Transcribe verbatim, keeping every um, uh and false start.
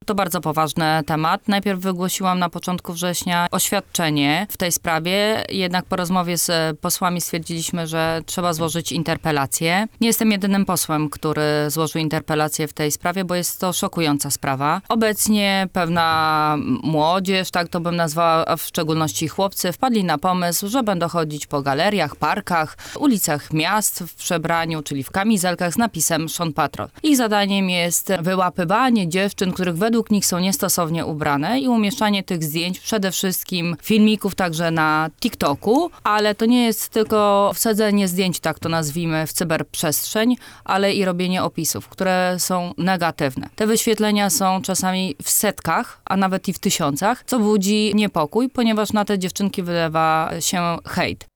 To bardzo poważny temat. Najpierw wygłosiłam na początku września oświadczenie w tej sprawie, jednak po rozmowie z posłami stwierdziliśmy, że trzeba złożyć interpelację. Nie jestem jedynym posłem, który złożył interpelację w tej sprawie, bo jest to szokująca sprawa. Obecnie pewna młodzież, tak to bym nazwała, a w szczególności chłopcy, wpadli na pomysł, że będą chodzić po galeriach, parkach, ulicach miast w przebraniu, czyli w kamizelkach z napisem Sean Patrol. Ich zadaniem jest wyłapywanie dziewczyn, których według nich są niestosownie ubrane i umieszczanie tych zdjęć, przede wszystkim filmików także na TikToku, ale to nie jest tylko wsadzenie zdjęć, tak to nazwijmy, w cyberprzestrzeń, ale i robienie opisów, które są negatywne. Te wyświetlenia są czasami w setkach, a nawet i w tysiącach, co budzi niepokój, ponieważ na te dziewczynki wylewa się hejt.